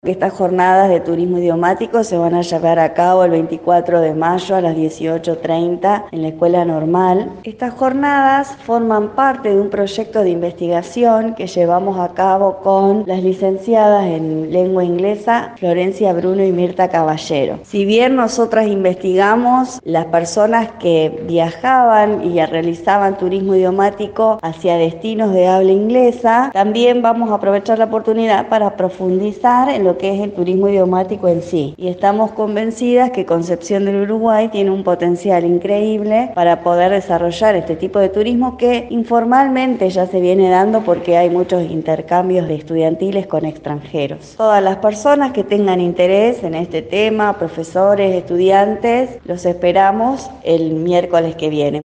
Estas jornadas de turismo idiomático se van a llevar a cabo el 24 de mayo a las 18:30 en la Escuela Normal. Estas jornadas forman parte de un proyecto de investigación que llevamos a cabo con las licenciadas en lengua inglesa Florencia Bruno y Mirta Caballero. Si bien nosotras investigamos las personas que viajaban y realizaban turismo idiomático hacia destinos de habla inglesa, también vamos a aprovechar la oportunidad para profundizar en lo que es el turismo idiomático en sí. Y estamos convencidas que Concepción del Uruguay tiene un potencial increíble para poder desarrollar este tipo de turismo que informalmente ya se viene dando porque hay muchos intercambios de estudiantiles con extranjeros. Todas las personas que tengan interés en este tema, profesores, estudiantes, los esperamos el miércoles que viene.